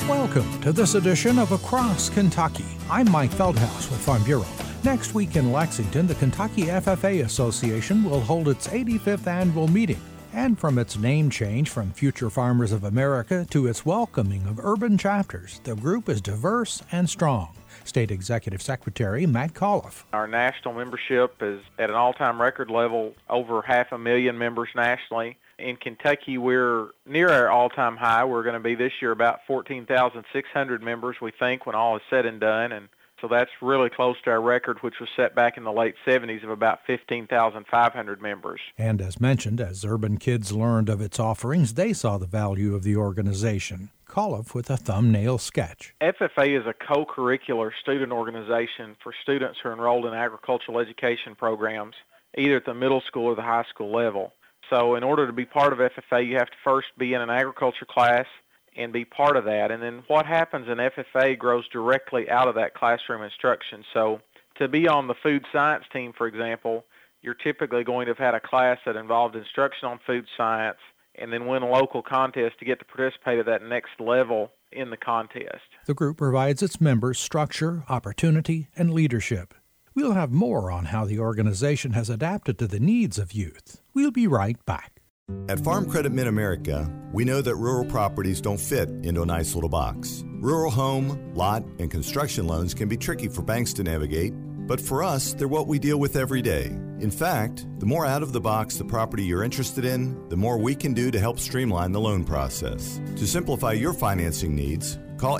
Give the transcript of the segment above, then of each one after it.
Welcome to this edition of Across Kentucky. I'm Mike Feldhaus with Farm Bureau. Next week in Lexington, the Kentucky FFA Association will hold its 85th annual meeting. And from its name change from Future Farmers of America to its welcoming of urban chapters, the group is diverse and strong. State Executive Secretary Matt Colliff. Our national membership is at an all-time record level, over 500,000 members nationally. In Kentucky, we're near our all-time high. We're going to be this year about 14,600 members, we think, when all is said and done. And so that's really close to our record, which was set back in the late 70s of about 15,500 members. And as mentioned, as urban kids learned of its offerings, they saw the value of the organization. Colliff with a thumbnail sketch. FFA is a co-curricular student organization for students who are enrolled in agricultural education programs, either at the middle school or the high school level. So in order to be part of FFA, you have to first be in an agriculture class and be part of that. And then what happens in FFA grows directly out of that classroom instruction. So to be on the food science team, for example, you're typically going to have had a class that involved instruction on food science and then win a local contest to get to participate at that next level in the contest. The group provides its members structure, opportunity, and leadership. We'll have more on how the organization has adapted to the needs of youth. We'll be right back. At Farm Credit Mid-America, we know that rural properties don't fit into a nice little box. Rural home, lot, and construction loans can be tricky for banks to navigate, but for us, they're what we deal with every day. In fact, the more out of the box the property you're interested in, the more we can do to help streamline the loan process. To simplify your financing needs, call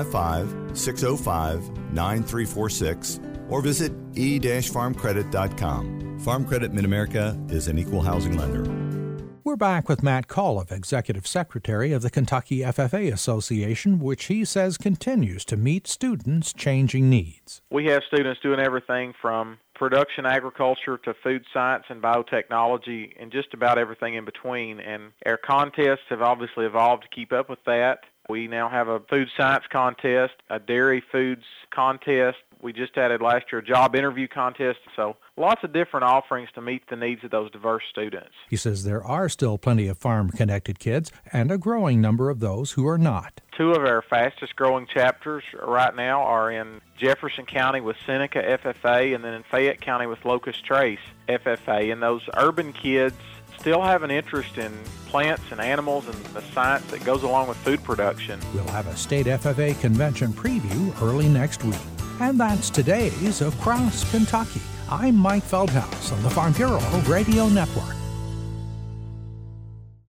855-605-9346 or visit e-farmcredit.com. Farm Credit Mid-America is an equal housing lender. We're back with Matt Colliff, Executive Secretary of the Kentucky FFA Association, which he says continues to meet students' changing needs. We have students doing everything from production agriculture to food science and biotechnology and just about everything in between. And our contests have obviously evolved to keep up with that. We now have a food science contest, a dairy foods contest. We just added last year a job interview contest. So lots of different offerings to meet the needs of those diverse students. He says there are still plenty of farm-connected kids and a growing number of those who are not. Two of our fastest growing chapters right now are in Jefferson County with Seneca FFA and then in Fayette County with Locust Trace FFA. And those urban kids still have an interest in plants and animals and the science that goes along with food production. We'll have a state FFA convention preview early next week. And that's today's Across Kentucky. I'm Mike Feldhaus on the Farm Bureau Radio Network.